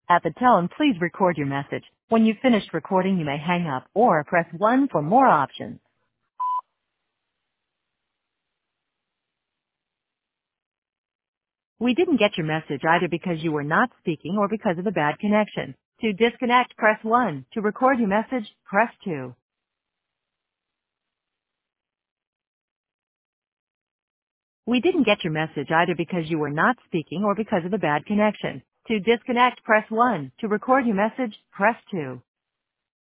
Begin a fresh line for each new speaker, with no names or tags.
At the tone, please record your message. When you've finished recording, you may hang up or press 1 for more options. We didn't get your message either because you were not speaking or because of a bad connection. To disconnect, press 1. To record your message, press 2. We didn't get your message either because you were not speaking or because of a bad connection. To disconnect, press 1. To record your message, press 2.